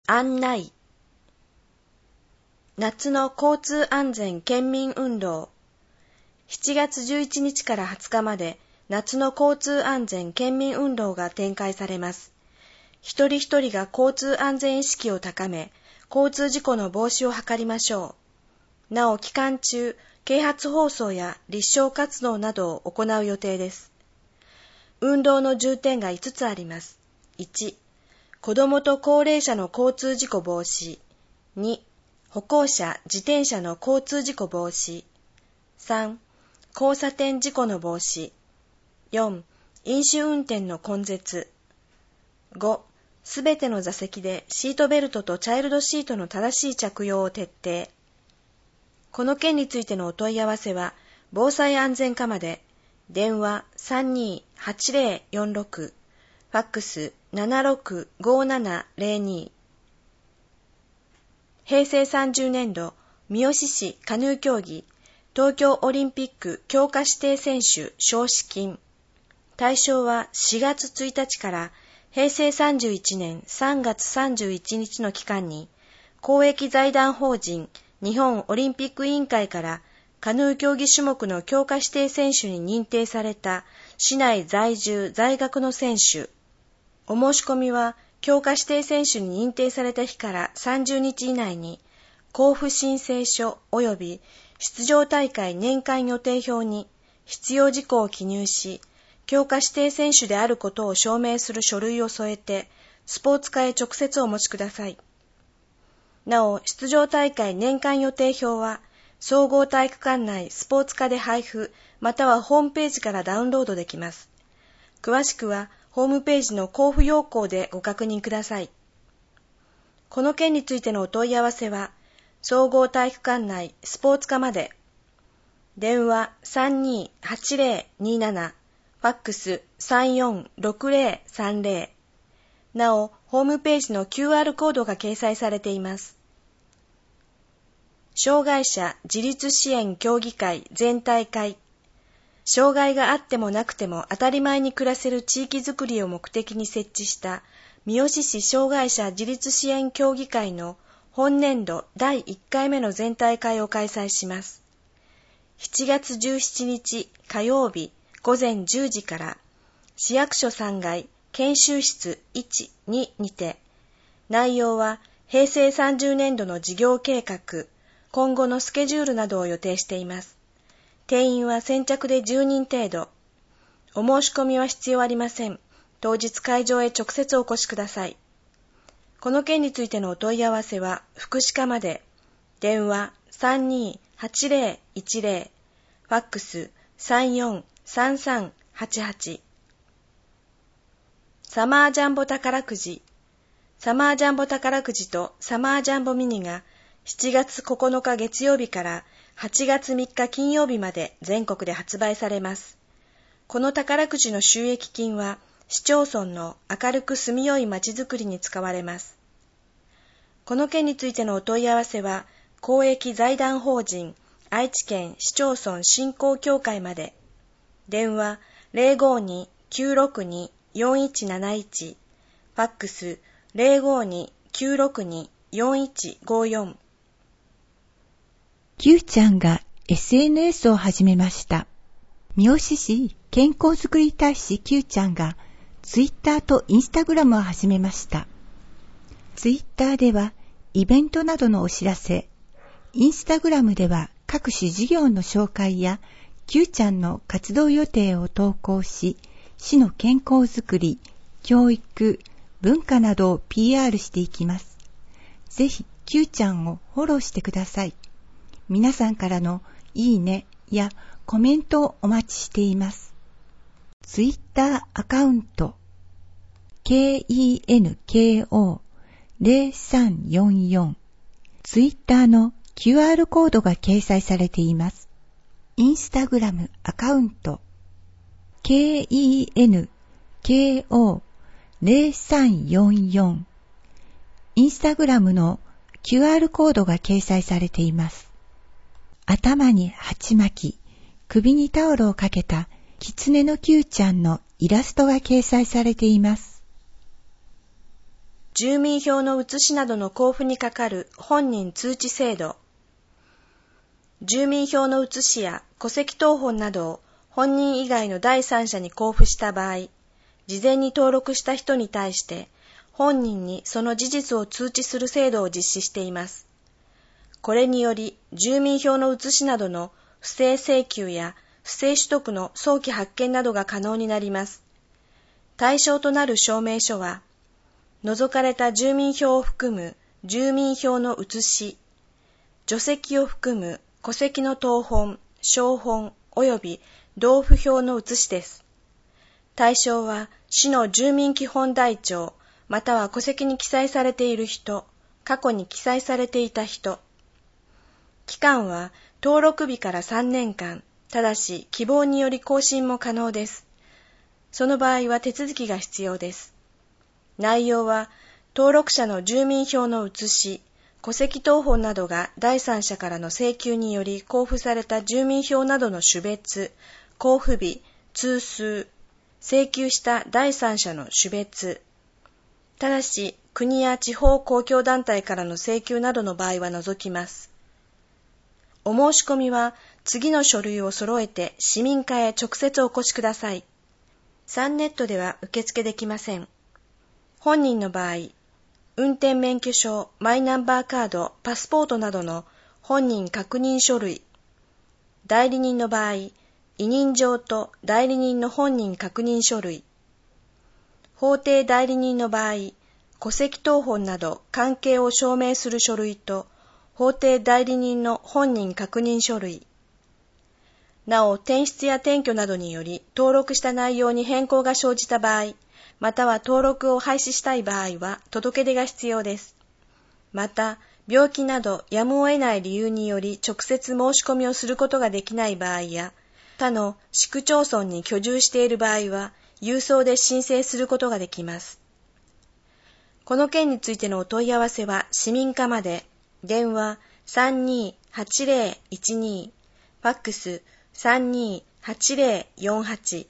案内。夏の交通安全県民運動。7月11日から20日まで夏の交通安全県民運動が展開されます。一人一人が交通安全意識を高め、交通事故の防止を図りましょう。なお期間中、啓発放送や立証活動などを行う予定です。運動の重点が5つあります。1、子どもと高齢者の交通事故防止。2、歩行者、自転車の交通事故防止。3、交差点事故の防止。4、飲酒運転の根絶。5、すべての座席でシートベルトとチャイルドシートの正しい着用を徹底。この件についてのお問い合わせは、防災安全課まで、電話 32-8046、ファックス 765702。平成30年度、三好市カヌー競技、東京オリンピック強化指定選手賞資金。対象は4月1日から平成31年3月31日の期間に、公益財団法人日本オリンピック委員会からカヌー競技種目の強化指定選手に認定された市内在住在学の選手。お申し込みは強化指定選手に認定された日から30日以内に、交付申請書及び出場大会年間予定表に必要事項を記入し、強化指定選手であることを証明する書類を添えて、スポーツ課へ直接お持ちください。なお、出場大会年間予定表は、総合体育館内スポーツ課で配布、またはホームページからダウンロードできます。詳しくは、ホームページの交付要項でご確認ください。この件についてのお問い合わせは、総合体育館内スポーツ課まで。電話 32-8027、ファックス 346030。なお、ホームページの QR コードが掲載されています。障害者自立支援協議会全体会。障害があってもなくても当たり前に暮らせる地域づくりを目的に設置した三好市障害者自立支援協議会の本年度第1回目の全体会を開催します。7月17日火曜日午前10時から市役所3階研修室1、2にて、内容は平成30年度の事業計画、今後のスケジュールなどを予定しています。定員は先着で10人程度。お申し込みは必要ありません。当日会場へ直接お越しください。この件についてのお問い合わせは福祉課まで。電話 32-8010、ファックス 343388。サマージャンボ宝くじ。サマージャンボ宝くじとサマージャンボミニが7月9日月曜日から8月3日金曜日まで全国で発売されます。この宝くじの収益金は市町村の明るく住みよいまちづくりに使われます。この件についてのお問い合わせは公益財団法人愛知県市町村振興協会まで。電話 052-962-4171、ファックス 052-962-4154。 Q ちゃんが SNS を始めました。三好市健康づくり大使 Q ちゃんが Twitter と Instagram を始めました。Twitter ではイベントなどのお知らせ、Instagram では各種事業の紹介や Q ちゃんの活動予定を投稿し、市の健康づくり、教育、文化などを PR していきます。ぜひ Q ちゃんをフォローしてください。皆さんからのいいねやコメントをお待ちしています。ツイッターアカウント KENKO0344 ツイッターの QR コードが掲載されています。インスタグラムアカウント KENKO0344 インスタグラムの QR コードが掲載されています。頭に鉢巻き、首にタオルをかけた狐の Q ちゃんのイラストが掲載されています。 住民票の写しなどの交付にかかる本人通知制度。住民票の写しや戸籍謄本などを本人以外の第三者に交付した場合、事前に登録した人に対して本人にその事実を通知する制度を実施しています。これにより、住民票の写しなどの不正請求や不正取得の早期発見などが可能になります。対象となる証明書は、除かれた住民票を含む住民票の写し、除籍を含む戸籍の謄本、照本及び同府票の写しです。対象は市の住民基本台帳または戸籍に記載されている人、過去に記載されていた人。期間は登録日から3年間、ただし希望により更新も可能です。その場合は手続きが必要です。内容は、登録者の住民票の写し、戸籍謄本などが第三者からの請求により交付された住民票などの種別、交付日、通数、請求した第三者の種別。ただし、国や地方公共団体からの請求などの場合は除きます。お申し込みは、次の書類を揃えて市民課へ直接お越しください。サンネットでは受付できません。本人の場合、運転免許証、マイナンバーカード、パスポートなどの本人確認書類。代理人の場合、委任状と代理人の本人確認書類。法定代理人の場合、戸籍謄本など関係を証明する書類と、法定代理人の本人確認書類。なお、転出や転居などにより登録した内容に変更が生じた場合、または登録を廃止したい場合は届け出が必要です。また、病気などやむを得ない理由により直接申し込みをすることができない場合や、他の市区町村に居住している場合は、郵送で申請することができます。この件についてのお問い合わせは市民課まで、電話 328012、ファックス 328048。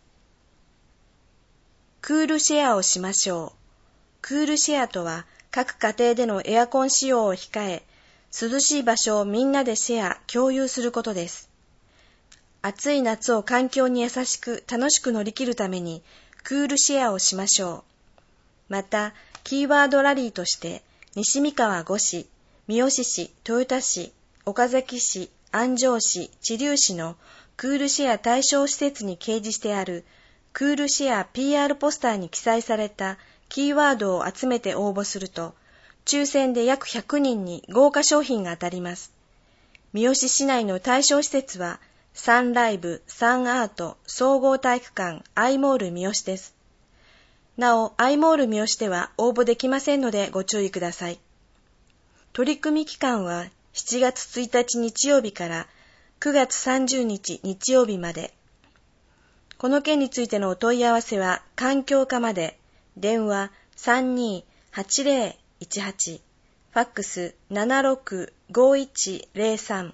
クールシェアをしましょう。クールシェアとは、各家庭でのエアコン使用を控え、涼しい場所をみんなでシェア、共有することです。暑い夏を環境に優しく楽しく乗り切るために、クールシェアをしましょう。また、キーワードラリーとして、西三河5市、三好市、豊田市、岡崎市、安城市、知立市のクールシェア対象施設に掲示してある、クールシェア PR ポスターに記載されたキーワードを集めて応募すると、抽選で約100人に豪華商品が当たります。三好市内の対象施設は、サンライブ、サンアート、総合体育館、アイモール三好です。なお、アイモール三好では応募できませんのでご注意ください。取り組み期間は7月1日日曜日から9月30日日曜日まで。この件についてのお問い合わせは環境課まで、電話 328018、ファックス 765103。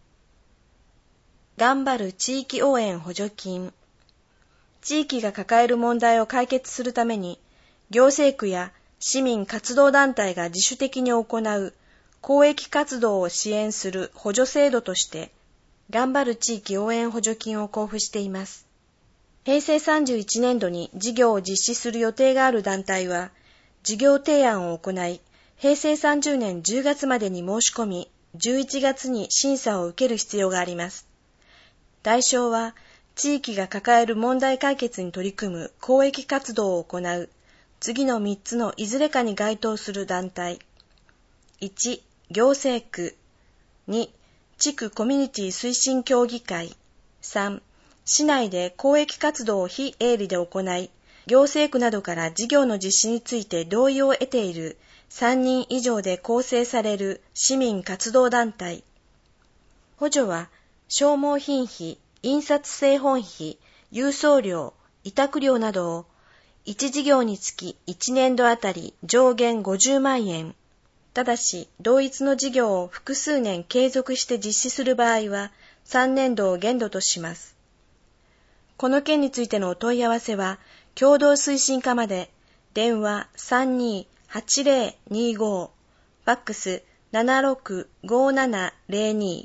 頑張る地域応援補助金。地域が抱える問題を解決するために、行政区や市民活動団体が自主的に行う公益活動を支援する補助制度として、頑張る地域応援補助金を交付しています。平成31年度に事業を実施する予定がある団体は、事業提案を行い、平成30年10月までに申し込み、11月に審査を受ける必要があります。対象は、地域が抱える問題解決に取り組む公益活動を行う、次の3つのいずれかに該当する団体。1、行政区。2、地区コミュニティ推進協議会。3、市内で公益活動を非営利で行い、行政区などから事業の実施について同意を得ている3人以上で構成される市民活動団体。補助は、消耗品費、印刷製本費、郵送料、委託料などを、1事業につき1年度あたり上限50万円。ただし、同一の事業を複数年継続して実施する場合は、3年度を限度とします。この件についてのお問い合わせは、共同推進課まで、電話 82-8025、ファックス 765702。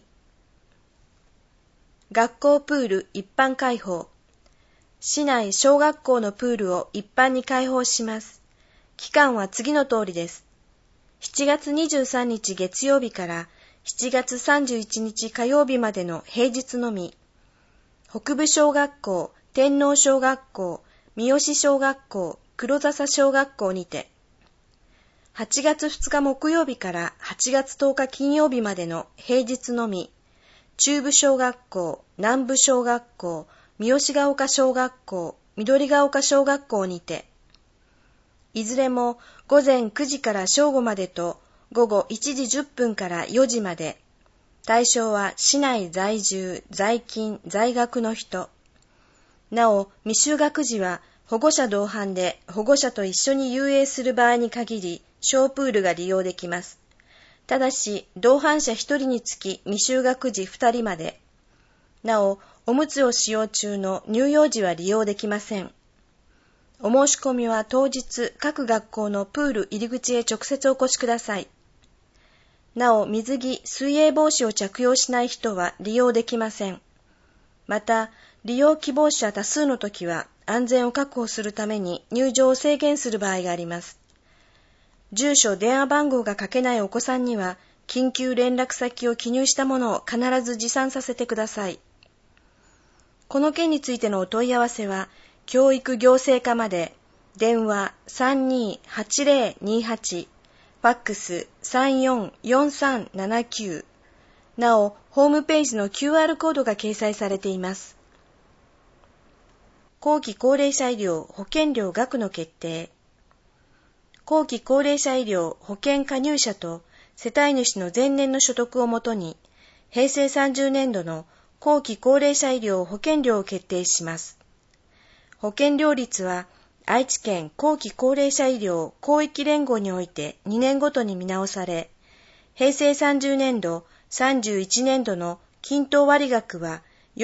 学校プール一般開放。市内小学校のプールを一般に開放します。期間は次の通りです。7月23日月曜日から7月31日火曜日までの平日のみ。北部小学校、天皇小学校、三好小学校、黒笹小学校にて。8月2日木曜日から8月10日金曜日までの平日のみ。中部小学校、南部小学校、三好ヶ丘小学校、緑ヶ丘小学校にて。いずれも午前9時から正午までと午後1時10分から4時まで。対象は市内在住、在勤、在学の人。なお、未就学児は保護者同伴で保護者と一緒に遊泳する場合に限り小プールが利用できます。ただし、同伴者1人につき未就学児2人まで。なお、おむつを使用中の乳幼児は利用できません。お申し込みは当日各学校のプール入り口へ直接お越しください。なお、水着、水泳帽子を着用しない人は利用できません。また、利用希望者多数の時は安全を確保するために入場を制限する場合があります。住所、電話番号が書けないお子さんには、緊急連絡先を記入したものを必ず持参させてください。この件についてのお問い合わせは、教育行政課まで、電話 328028、ファックス 344379。なお、ホームページの QR コードが掲載されています。後期高齢者医療保険料額の決定。後期高齢者医療保険加入者と世帯主の前年の所得をもとに、平成30年度の後期高齢者医療保険料を決定します。保険料率は、愛知県後期高齢者医療広域連合において2年ごとに見直され、平成30年度、31年度の均等割額は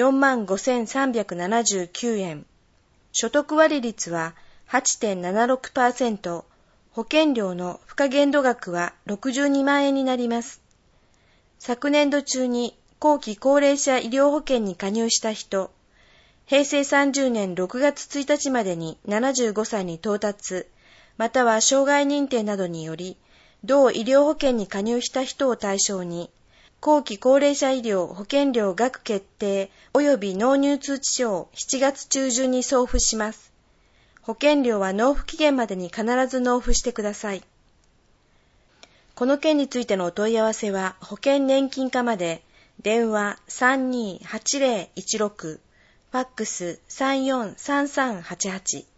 45,379 円。所得割率は 8.76%、保険料の付加限度額は62万円になります。昨年度中に後期高齢者医療保険に加入した人、平成30年6月1日までに75歳に到達、または障害認定などにより、同医療保険に加入した人を対象に、後期高齢者医療保険料額決定及び納入通知書を7月中旬に送付します。保険料は納付期限までに必ず納付してください。この件についてのお問い合わせは、保険年金課まで、電話 328016、ファックス 343388。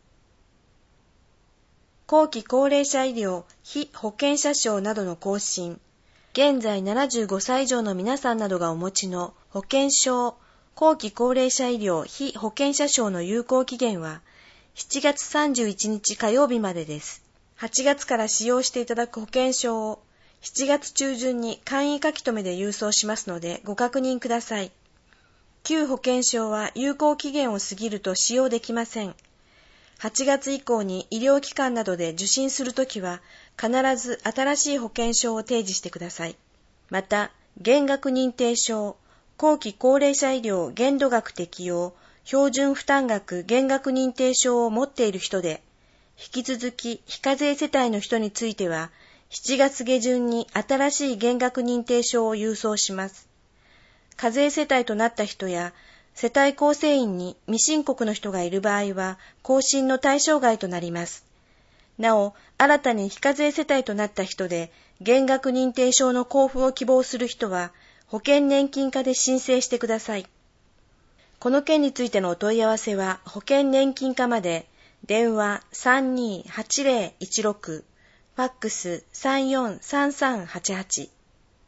後期高齢者医療被保険者証などの更新。現在75歳以上の皆さんなどがお持ちの保険証、後期高齢者医療被保険者証の有効期限は7月31日火曜日までです。8月から使用していただく保険証を7月中旬に簡易書留で郵送しますのでご確認ください。旧保険証は有効期限を過ぎると使用できません。8月以降に医療機関などで受診するときは必ず新しい保険証を提示してください。また、減額認定証、後期高齢者医療限度額適用、標準負担額減額認定証を持っている人で、引き続き非課税世帯の人については、7月下旬に新しい減額認定証を郵送します。課税世帯となった人や、世帯構成員に未申告の人がいる場合は、更新の対象外となります。なお、新たに非課税世帯となった人で、減額認定証の交付を希望する人は、保険年金課で申請してください。この件についてのお問い合わせは、保険年金課まで、電話 328016、ファックス 343388。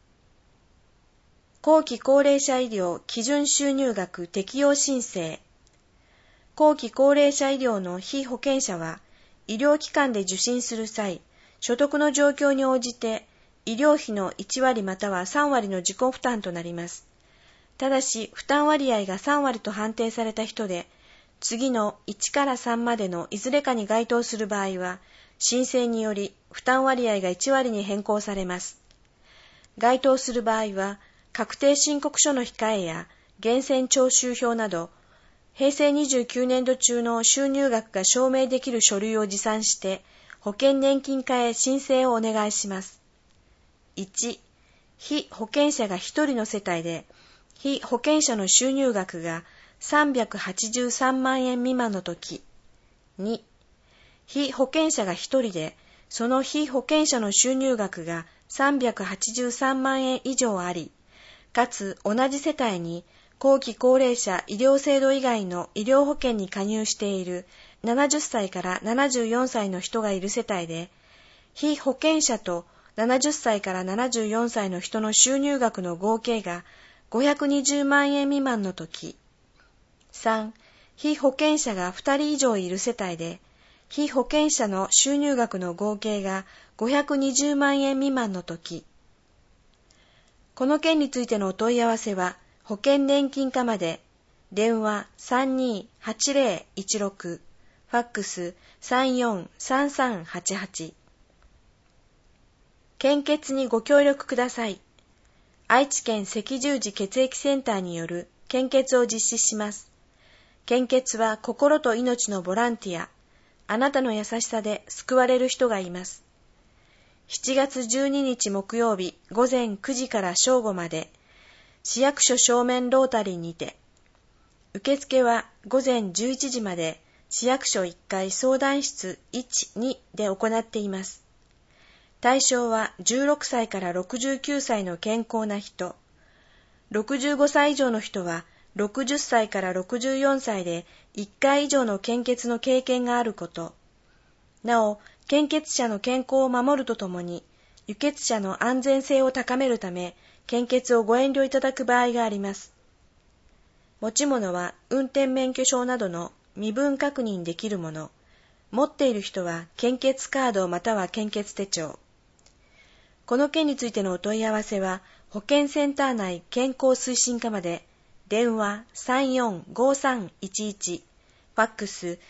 後期高齢者医療基準収入額適用申請。後期高齢者医療の被保険者は、医療機関で受診する際、所得の状況に応じて、医療費の1割または3割の自己負担となります。ただし、負担割合が3割と判定された人で、 次の1から3までのいずれかに該当する場合は、申請により負担割合が1割に変更されます。該当する場合は、確定申告書の控えや源泉徴収票など、平成29年度中の収入額が証明できる書類を持参して、保険年金課へ申請をお願いします。1、被保険者が1人の世帯で、被保険者の収入額が383万円未満のとき。2、被保険者が1人で、その被保険者の収入額が383万円以上あり、かつ同じ世帯に後期高齢者医療制度以外の医療保険に加入している70歳から74歳の人がいる世帯で、被保険者と70歳から74歳の人の収入額の合計が520万円未満のとき。3、被保険者が2人以上いる世帯で、被保険者の収入額の合計が520万円未満のとき。この件についてのお問い合わせは、保険年金課まで、電話 328016、ファックス 343388。献血にご協力ください。愛知県赤十字血液センターによる献血を実施します。献血は心と命のボランティア。あなたの優しさで救われる人がいます。7月12日木曜日午前9時から正午まで、市役所正面ロータリーにて、受付は午前11時まで市役所1階相談室1、2で行っています。対象は16歳から69歳の健康な人、65歳以上の人は60歳から64歳で1回以上の献血の経験があること。なお、献血者の健康を守るとともに、輸血者の安全性を高めるため、献血をご遠慮いただく場合があります。持ち物は運転免許証などの身分確認できるもの、持っている人は献血カードまたは献血手帳。この件についてのお問い合わせは、保健センター内健康推進課まで、電話 345311、ファックス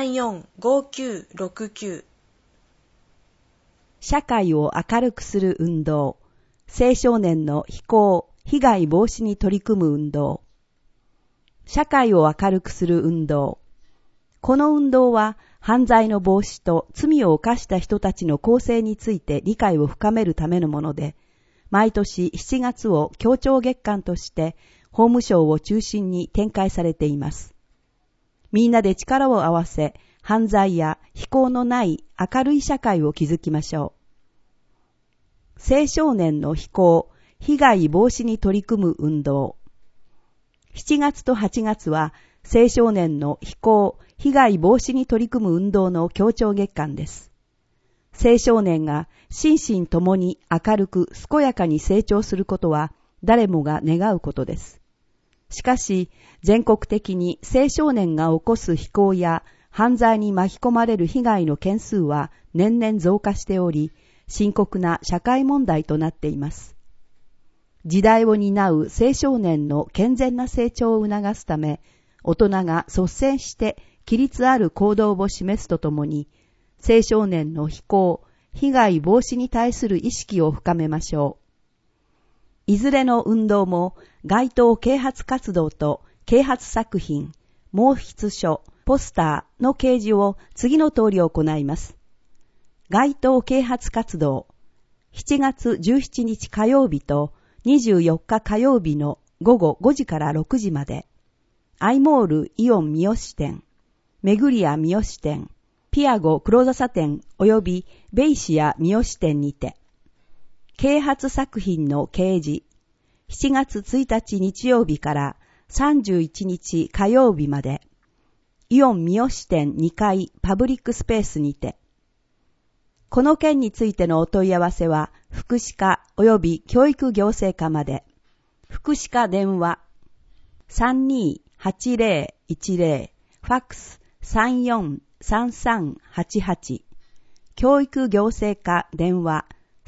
345969。 社会を明るくする運動、青少年の非行・被害防止に取り組む運動。社会を明るくする運動。この運動は犯罪の防止と罪を犯した人たちの更生について理解を深めるためのもので、毎年7月を協調月間として法務省を中心に展開されています。みんなで力を合わせ、犯罪や非行のない明るい社会を築きましょう。青少年の非行・被害防止に取り組む運動。7月と8月は青少年の非行・被害防止に取り組む運動の協調月間です。青少年が心身ともに明るく健やかに成長することは誰もが願うことです。しかし、全国的に青少年が起こす非行や犯罪に巻き込まれる被害の件数は年々増加しており、深刻な社会問題となっています。時代を担う青少年の健全な成長を促すため、大人が率先して規律ある行動を示すとともに、青少年の非行・被害防止に対する意識を深めましょう。いずれの運動も街頭啓発活動と啓発作品、毛筆書、ポスターの掲示を次の通り行います。街頭啓発活動、7月17日火曜日と24日火曜日の午後5時から6時まで、アイモールイオン三好店、メグリア三好店、ピアゴ黒笹店及びベイシア三好店にて、啓発作品の掲示、7月1日日曜日から31日火曜日まで、イオン三好店2階パブリックスペースにて、この件についてのお問い合わせは、福祉課及び教育行政課まで、福祉課電話 328010、ファックス343388、教育行政課電話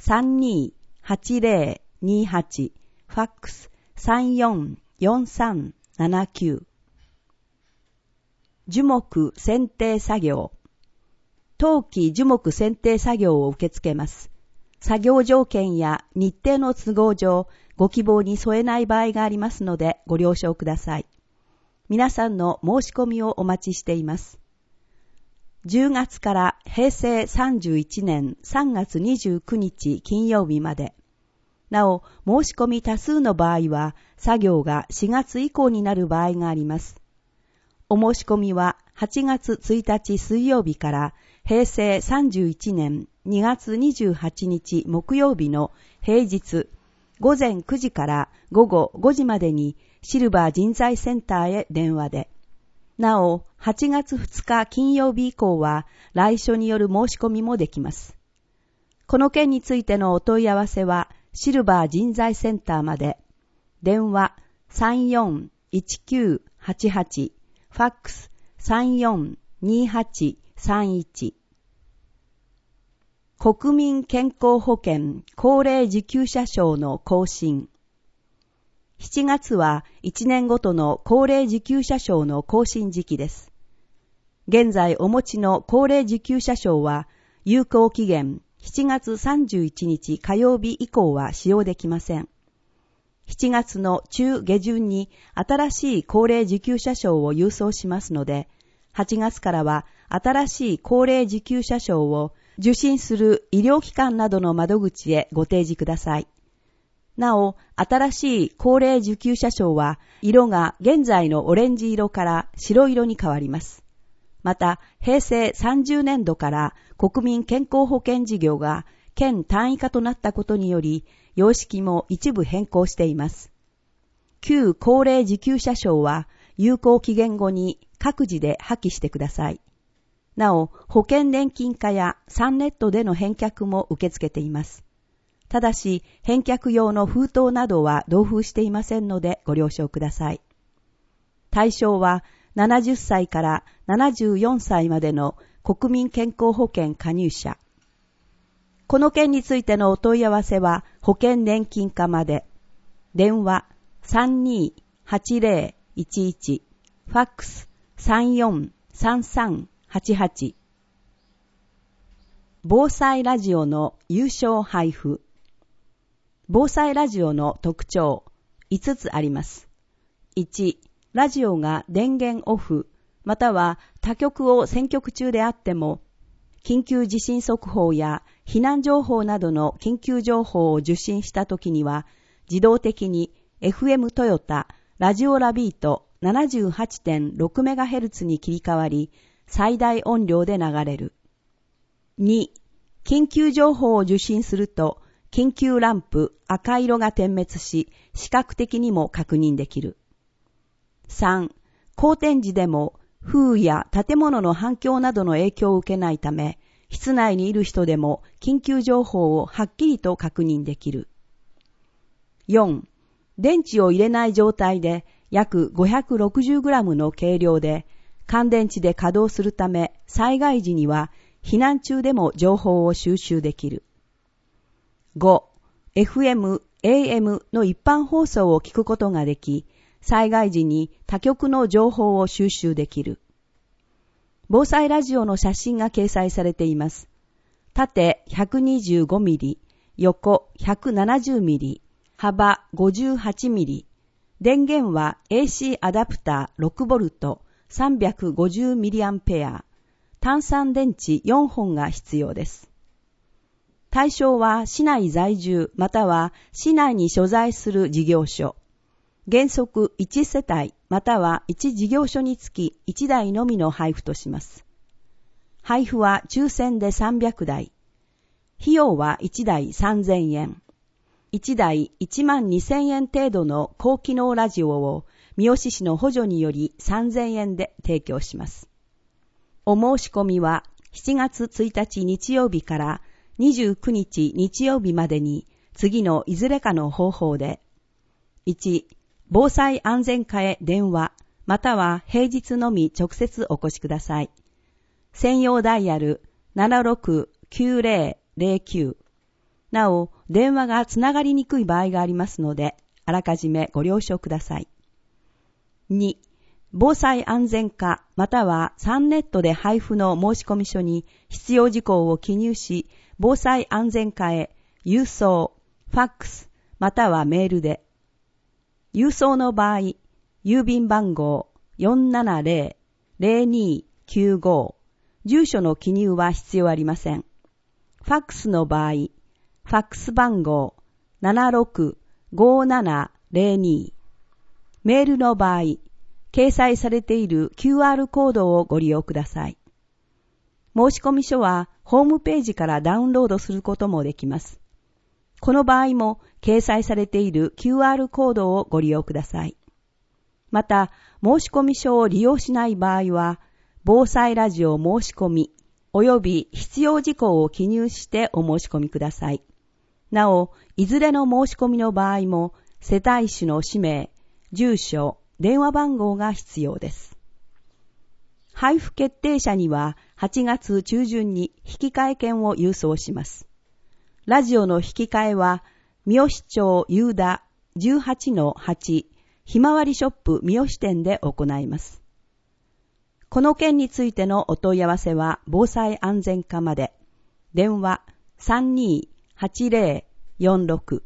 328028、ファックス344379。 樹木選定作業。冬季樹木選定作業を受け付けます。作業条件や日程の都合上、ご希望に添えない場合がありますのでご了承ください。皆さんの申し込みをお待ちしています。10月から平成31年3月29日金曜日まで。なお、申し込み多数の場合は、作業が4月以降になる場合があります。お申し込みは8月1日水曜日から平成31年2月28日木曜日の平日午前9時から午後5時までにシルバー人材センターへ電話で。なお、8月2日金曜日以降は来所による申し込みもできます。この件についてのお問い合わせはシルバー人材センターまで。電話34-1988、ファックス34-2831。国民健康保険高齢受給者証の更新。7月は1年ごとの高齢受給者証の更新時期です。現在お持ちの高齢受給者証は有効期限7月31日火曜日以降は使用できません。7月の中下旬に新しい高齢受給者証を郵送しますので、8月からは新しい高齢受給者証を受診する医療機関などの窓口へご提示ください。なお、新しい高齢受給者証は色が現在のオレンジ色から白色に変わります。また、平成30年度から国民健康保険事業が県単位化となったことにより、様式も一部変更しています。旧高齢受給者証は有効期限後に各自で破棄してください。なお、保険年金化やサンネットでの返却も受け付けています。ただし、返却用の封筒などは同封していませんのでご了承ください。対象は70歳から74歳までの国民健康保険加入者。この件についてのお問い合わせは保険年金課まで。電話32-8011、ファックス34-3388。防災ラジオの有償配布。防災ラジオの特徴5つあります。1、ラジオが電源オフ、または他局を選曲中であっても、緊急地震速報や避難情報などの緊急情報を受信したときには、自動的に FM トヨタラジオラビート 78.6MHz に切り替わり、最大音量で流れる。2、緊急情報を受信すると、緊急ランプ赤色が点滅し、視覚的にも確認できる。3、荒天時でも風や建物の反響などの影響を受けないため、室内にいる人でも緊急情報をはっきりと確認できる。4、電池を入れない状態で約 560g の軽量で、乾電池で稼働するため、災害時には避難中でも情報を収集できる。5、FM、AM の一般放送を聞くことができ、災害時に他局の情報を収集できる。防災ラジオの写真が掲載されています。縦 125mm、横 170mm、幅 58mm。電源は AC アダプター 6V、350mA。単3電池4本が必要です。対象は市内在住または市内に所在する事業所。原則1世帯または1事業所につき1台のみの配布とします。配布は抽選で300台。費用は1台3000円。1台12000円程度の高機能ラジオを三好市の補助により3000円で提供します。お申し込みは7月1日日曜日から29日日曜日までに次のいずれかの方法で、1、防災安全課へ電話、または平日のみ直接お越しください。専用ダイヤル 769009。なお、電話がつながりにくい場合がありますので、あらかじめご了承ください。2、 防災安全課またはサンネットで配布の申込書に必要事項を記入し、防災安全課へ郵送、ファックスまたはメールで。郵送の場合、郵便番号 470-0295、住所の記入は必要ありません。ファックスの場合、ファックス番号 765702。メールの場合、掲載されている QR コードをご利用ください。申込書はホームページからダウンロードすることもできます。この場合も掲載されている QR コードをご利用ください。また、申込書を利用しない場合は、防災ラジオ申し込み及び必要事項を記入してお申し込みください。なお、いずれの申し込みの場合も、世帯主の氏名、住所、電話番号が必要です。配布決定者には8月中旬に引換券を郵送します。ラジオの引換えは、三好町夕田 18-8 ひまわりショップ三好店で行います。この件についてのお問い合わせは防災安全課まで。電話 328046。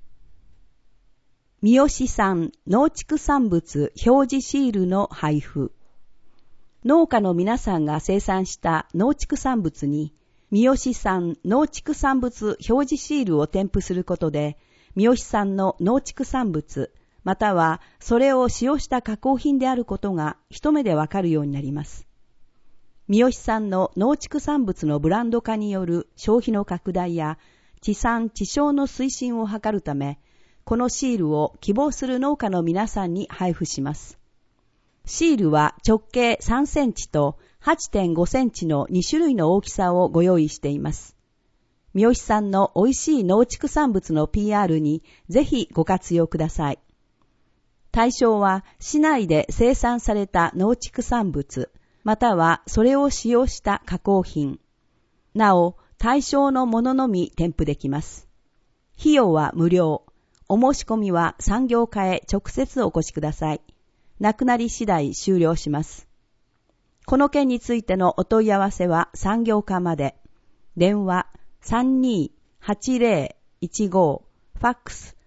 三好産農畜産物表示シールの配布。農家の皆さんが生産した農畜産物に三好産農畜産物表示シールを添付することで、三好産の農畜産物、またはそれを使用した加工品であることが一目でわかるようになります。三好産の農畜産物のブランド化による消費の拡大や地産地消の推進を図るため、このシールを希望する農家の皆さんに配布します。シールは直径3センチと 8.5 センチの2種類の大きさをご用意しています。三好産の美味しい農畜産物の PR にぜひご活用ください。対象は市内で生産された農畜産物、またはそれを使用した加工品。なお、対象のもののみ添付できます。費用は無料。お申し込みは産業課へ直接お越しください。なくなり次第終了します。この件についてのお問い合わせは産業課まで。電話 328015、ファックス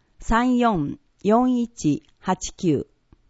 344189。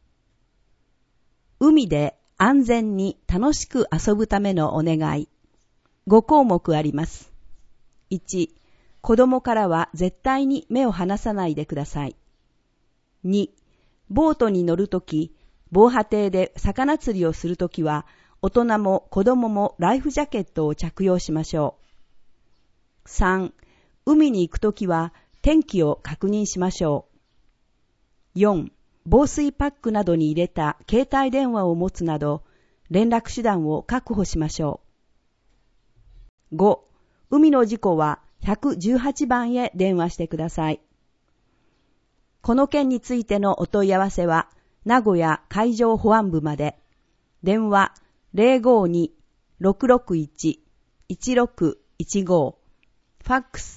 海で安全に楽しく遊ぶためのお願い。5項目あります。1、子供からは絶対に目を離さないでください。2、ボートに乗るとき、防波堤で魚釣りをするときは、大人も子供もライフジャケットを着用しましょう。3、海に行くときは天気を確認しましょう。4、防水パックなどに入れた携帯電話を持つなど、連絡手段を確保しましょう。5、海の事故は118番へ電話してください。この件についてのお問い合わせは、名古屋海上保安部まで。電話 052-661-1615。ファックス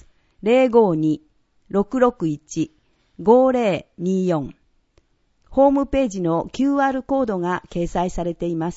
052-661-5024。ホームページの QR コードが掲載されています。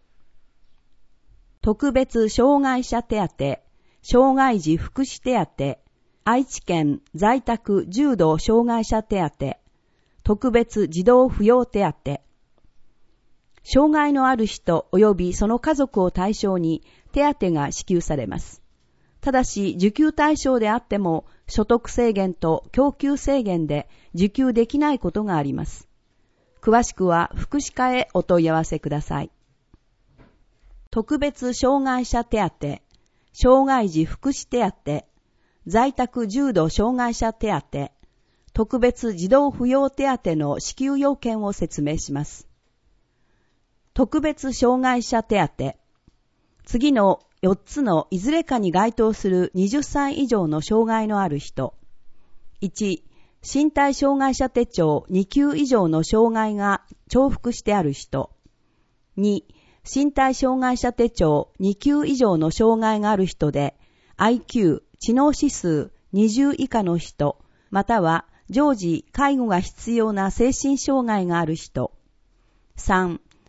特別障害者手当、障害児福祉手当、愛知県在宅重度障害者手当、特別児童扶養手当。障害のある人及びその家族を対象に手当が支給されます。ただし受給対象であっても所得制限と供給制限で受給できないことがあります。詳しくは福祉課へお問い合わせください。特別障害者手当、障害児福祉手当、在宅重度障害者手当、特別児童扶養手当の支給要件を説明します。特別障害者手当。次の4つのいずれかに該当する20歳以上の障害のある人。1、身体障害者手帳2級以上の障害が重複してある人。2、身体障害者手帳2級以上の障害がある人で、IQ、知能指数20以下の人、または常時介護が必要な精神障害がある人。3、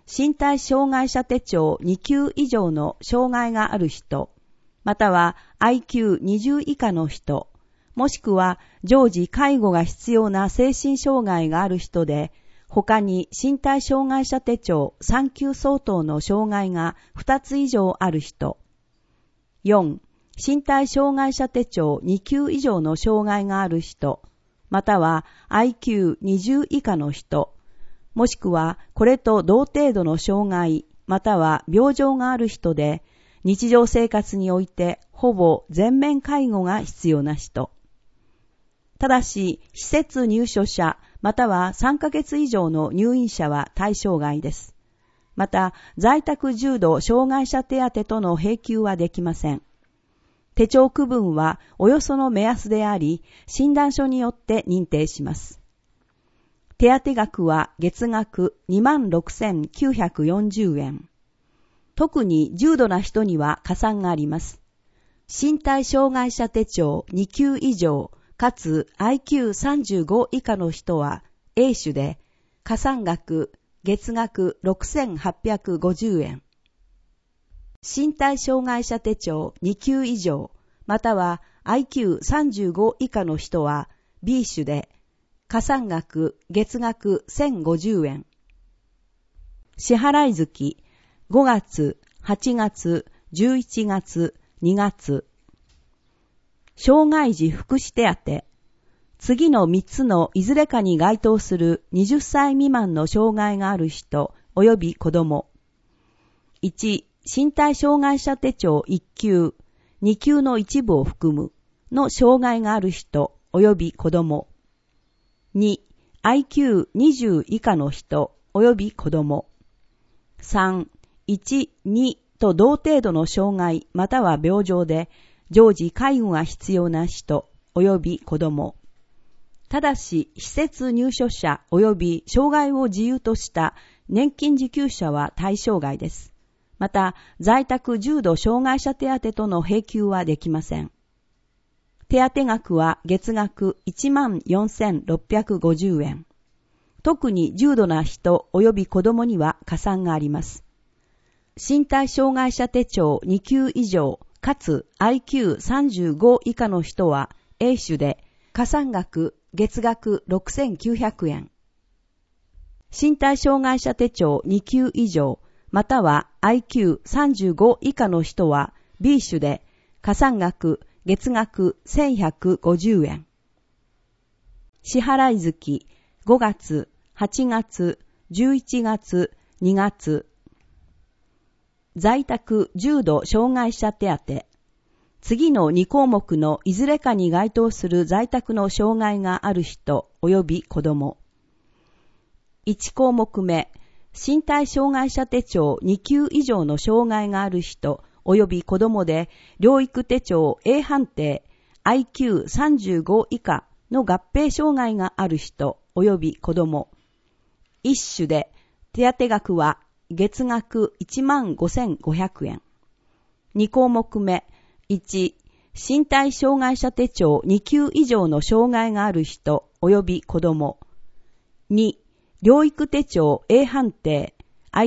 身体障害者手帳2級以上の障害がある人、または IQ20 以下の人、もしくは常時介護が必要な精神障害がある人で、他に身体障害者手帳3級相当の障害が2つ以上ある人。4. 身体障害者手帳2級以上の障害がある人、または IQ20 以下の人、もしくはこれと同程度の障害、または病状がある人で、日常生活においてほぼ全面介護が必要な人。ただし、施設入所者、または3ヶ月以上の入院者は対象外です。また、在宅重度障害者手当との併給はできません。手帳区分はおよその目安であり、診断書によって認定します。手当額は月額 26,940 円。特に重度な人には加算があります。身体障害者手帳2級以上、かつ IQ35 以下の人は A 種で、加算額月額 6,850 円。身体障害者手帳2級以上、または IQ35 以下の人は B 種で、加算額月額 1,050 円。支払い月5月、8月、11月、2月。障害児福祉手当。次の3つのいずれかに該当する20歳未満の障害がある人及び子供。1、身体障害者手帳1級、2級の一部を含むの障害がある人及び子供。2、IQ20 以下の人及び子供。3、1、2と同程度の障害または病状で常時介護が必要な人及び子供。ただし、施設入所者及び障害を自由とした年金受給者は対象外です。また、在宅重度障害者手当との併給はできません。手当額は月額 14,650 円。特に重度な人及び子供には加算があります。身体障害者手帳2級以上、かつ IQ35 以下の人は A 種で、加算額月額 6,900 円。身体障害者手帳2級以上、または IQ35 以下の人は B 種で、加算額月額 1,150 円。支払い月5月、8月、11月、2月。在宅重度障害者手当。次の2項目のいずれかに該当する在宅の障害がある人及び子供。1項目目、身体障害者手帳2級以上の障害がある人及び子供で、療育手帳 A 判定 IQ35 以下の合併障害がある人及び子供。一種で、手当額は月額 15,500 円。2項目目、1、身体障害者手帳2級以上の障害がある人及び子供。2、療育手帳 A 判定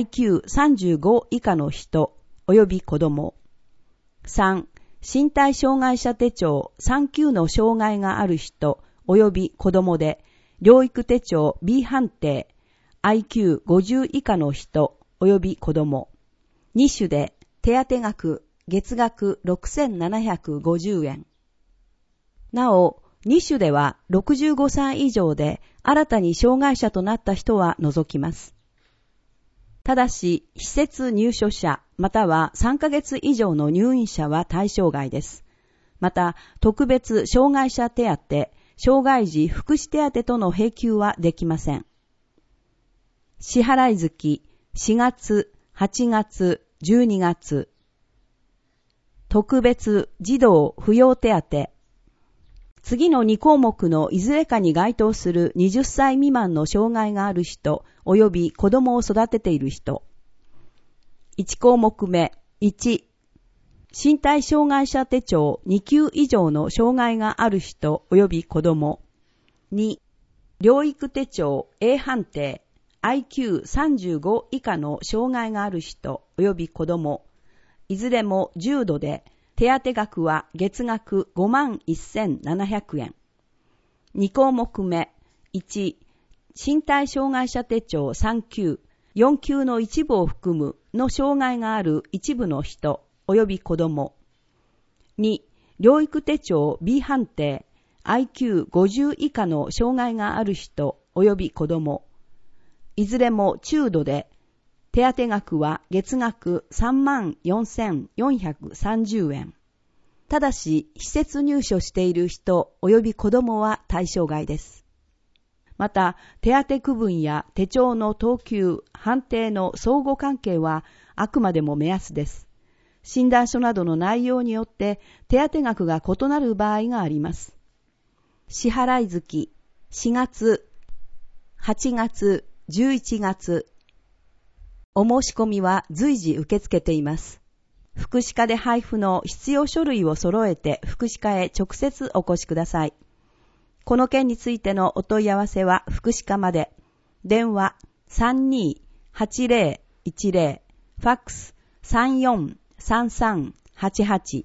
IQ35 以下の人及び子供。3、身体障害者手帳3級の障害がある人及び子供で、療育手帳 B 判定 IQ50 以下の人及び子供。2種で手当額月額 6,750 円。なお、2種では65歳以上で新たに障害者となった人は除きます。ただし、施設入所者または3ヶ月以上の入院者は対象外です。また、特別障害者手当、障害児福祉手当との併給はできません。支払い月4月、8月、12月。特別児童扶養手当。次の2項目のいずれかに該当する20歳未満の障害がある人及び子供を育てている人。1項目目、1、身体障害者手帳2級以上の障害がある人及び子供。2、療育手帳 A 判定 IQ35 以下の障害がある人及び子供、いずれも重度で、手当額は月額51,700円。2項目目、1、身体障害者手帳3級、4級の一部を含むの障害がある一部の人及び子供。2、療育手帳 B 判定、IQ50 以下の障害がある人及び子供。いずれも中度で、手当額は月額34,430円。ただし、施設入所している人及び子供は対象外です。また、手当区分や手帳の等級、判定の相互関係はあくまでも目安です。診断書などの内容によって手当額が異なる場合があります。支払い月、4月、8月、11月。お申し込みは随時受け付けています。福祉課で配布の必要書類を揃えて福祉課へ直接お越しください。この件についてのお問い合わせは福祉課まで。電話 32-8010、ファックス 34-3388。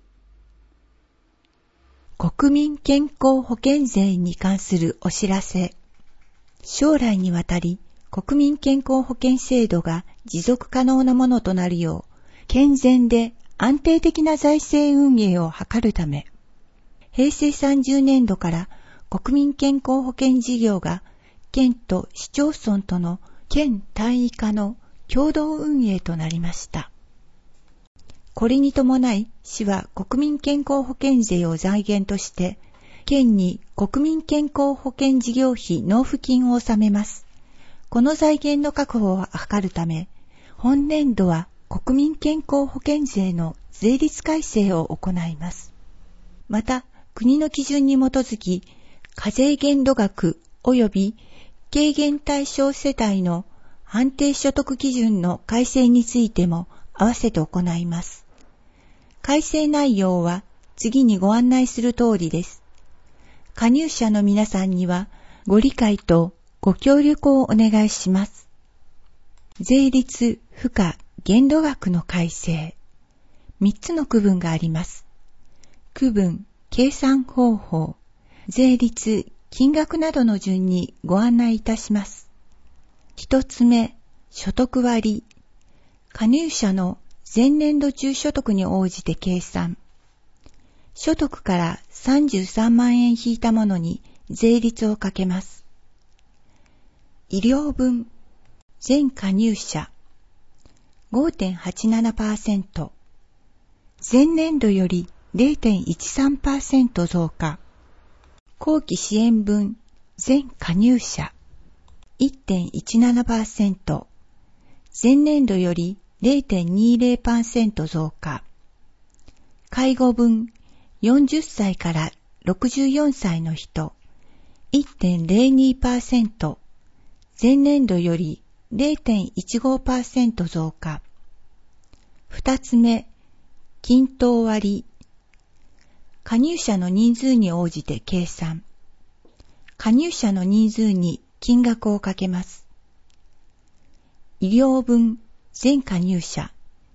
国民健康保険税に関するお知らせ。将来にわたり国民健康保険制度が持続可能なものとなるよう、健全で安定的な財政運営を図るため、平成30年度から国民健康保険事業が県と市町村との県単位化の共同運営となりました。これに伴い、市は国民健康保険税を財源として、県に国民健康保険事業費納付金を納めます。この財源の確保を図るため、本年度は国民健康保険税の税率改正を行います。また、国の基準に基づき、課税限度額及び軽減対象世帯の安定所得基準の改正についても合わせて行います。改正内容は次にご案内する通りです。加入者の皆さんにはご理解とご協力をお願いします。税率付加限度額の改正。3つの区分があります。区分、計算方法、税率、金額などの順にご案内いたします。1つ目、所得割。加入者の前年度中所得に応じて計算。所得から33万円引いたものに税率をかけます。医療分、全加入者 5.87%、前年度より 0.13% 増加。後期支援分、全加入者 1.17%、前年度より 0.20% 増加。介護分、40歳から64歳の人 1.02%、前年度より 0.15% 増加。二つ目、均等割。加入者の人数に応じて計算。加入者の人数に金額をかけます。医療分、全加入者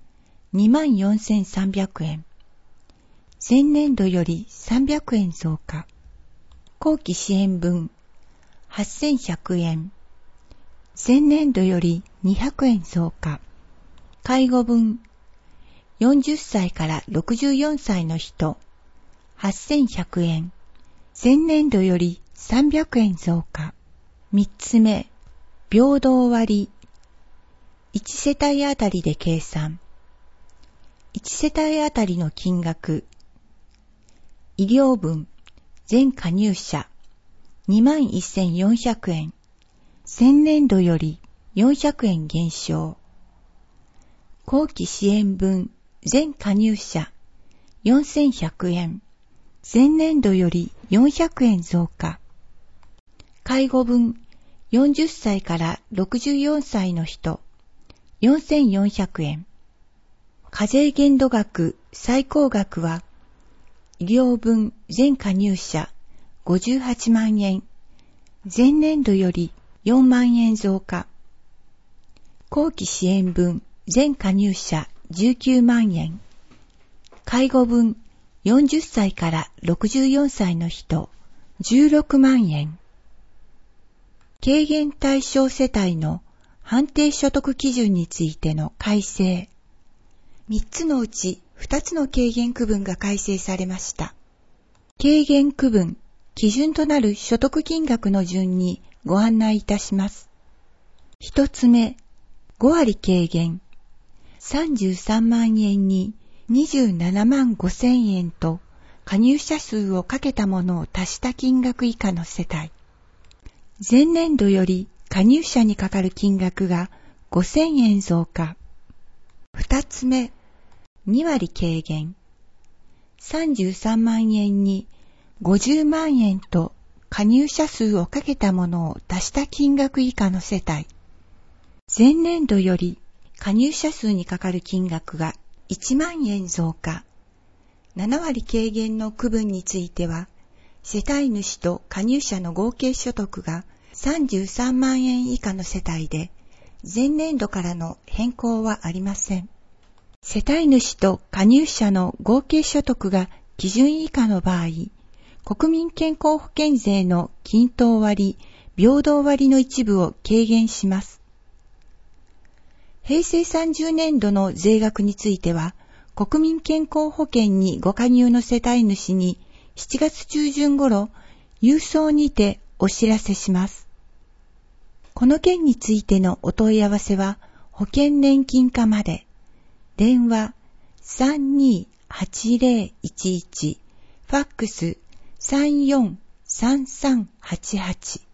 24,300 円。前年度より300円増加。後期支援分、8,100円。前年度より200円増加。介護分、40歳から64歳の人、8,100円。前年度より300円増加。3つ目、平等割。1世帯あたりで計算。1世帯あたりの金額。医療分、全加入者、21,400 円。前年度より400円減少。後期支援分、全加入者、4,100円。前年度より400円増加。介護分、40歳から64歳の人、4,400円。課税限度額、最高額は、医療分全加入者58万円。前年度より4万円増加。 後期支援分全加入者19万円。介護分40歳から64歳の人16万円。軽減対象世帯の判定所得基準についての改正。3つのうち2つの軽減区分が改正されました。軽減区分、基準となる所得金額の順にご案内いたします。1つ目、5割軽減。33万円に27万5千円と加入者数をかけたものを足した金額以下の世帯。前年度より加入者にかかる金額が5000円増加。2つ目、2割軽減。33万円に50万円と加入者数をかけたものを足した金額以下の世帯。前年度より加入者数にかかる金額が1万円増加。7割軽減の区分については、世帯主と加入者の合計所得が33万円以下の世帯で、前年度からの変更はありません。世帯主と加入者の合計所得が基準以下の場合、国民健康保険税の均等割、平等割の一部を軽減します。平成30年度の税額については、国民健康保険にご加入の世帯主に7月中旬頃、郵送にてお知らせします。この件についてのお問い合わせは、保険年金課まで。電話 328011、ファックス343388。